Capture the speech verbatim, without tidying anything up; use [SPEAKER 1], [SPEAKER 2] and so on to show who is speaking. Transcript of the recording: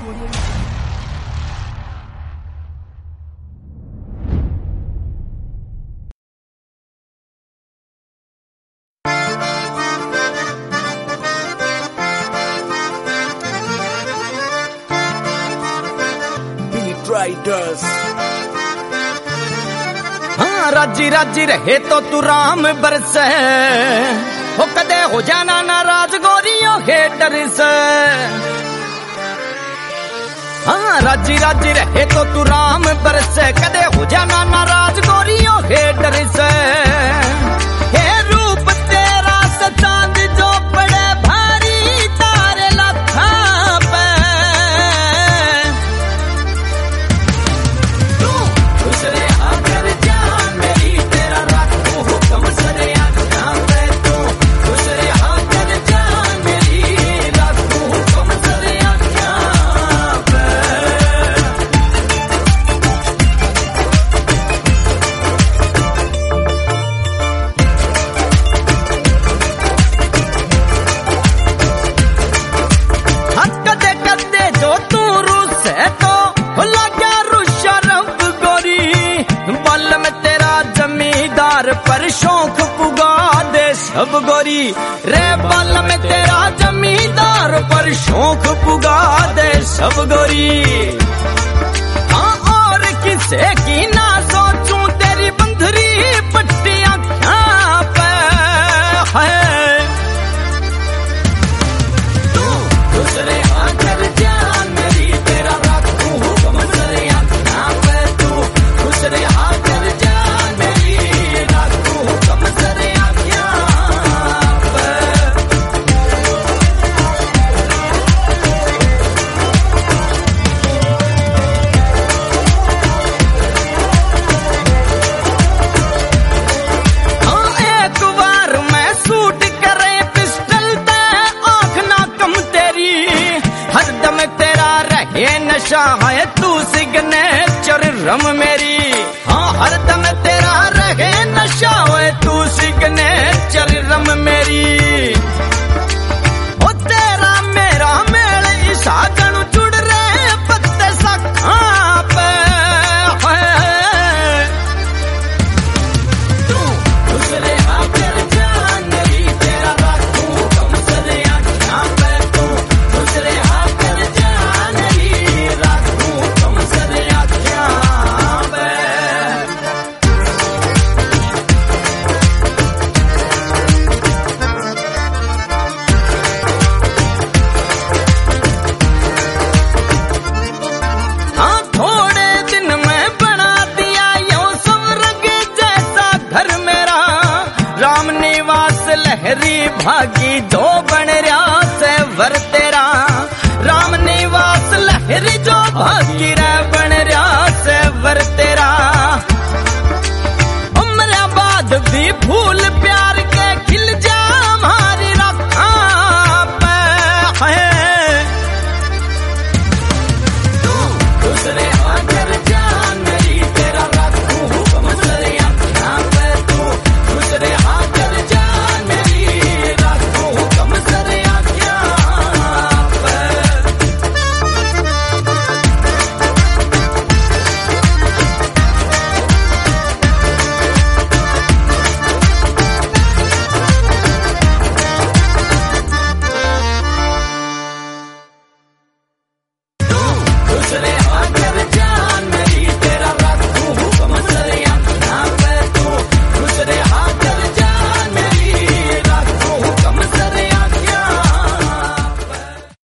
[SPEAKER 1] Riders. हाँ राजी राजी रहे तो तू राम बरसे, हो कदे हो जाना नाराज गोरियों के डर से। हाँ राजी राजी रहे तो तू राम बरसे, कदे हो जाना नाराज गोरियों के डर से। हे रूप तेरा सा चांद जो पड़े भारी तारे लथा पे, तू दूसरे आकर जान मेरी तेरा रखू हुक्म सरे आँखों पे। तू दूसरे आकर जान मेरी रखू हुक्म सरे आँखों पे। पर शौक पुगा दे सब गोरी रे, बाल में तेरा जमींदार पर शौक पुगा दे सब गोरी। हाँ और किसे की ना सोचूं तेरी बंधरी पट्टियां क्या पे है। तू दूसरे आकर जान मेरी तेरा रखू हुक्म सरे आँखों पे। तू दूसरे आकर जान मेरी नशा है तू सिग्नेचर रम मेरी। हाँ हरदम तेरा रहे नशा है तू सिग्नेचर रम मेरी। ओ तेरा मेरा मेल ईशा गणु जुड़ रहे पत्ते सा कहाँ पे है। तू दूसरे आकर जान मेरी तेरा रखू हुक्म सरे आँखों पे। तू दूसरे आकर जान मेरी रखू हुक्म सरे आँखों पे। हाँ थोड़े दिन में बना दिया यो स्वर्ग जैसा घर मेरा, राम निवास लहरी भागी जो बन रहा से वर तेरा। राम निवास लहरी जो भागी रे बन रहा से वर तेरा। उम्र बाद भी फूल प्यार के खिल जा हमारी रखा पे है। तू दूसरे आकर जान मेरी तेरा रखू हुक्म सरे आँखों पे। तू दूसरे आकर जान मेरी रखू हुक्म सरे आँखों पे। दूसरे आकर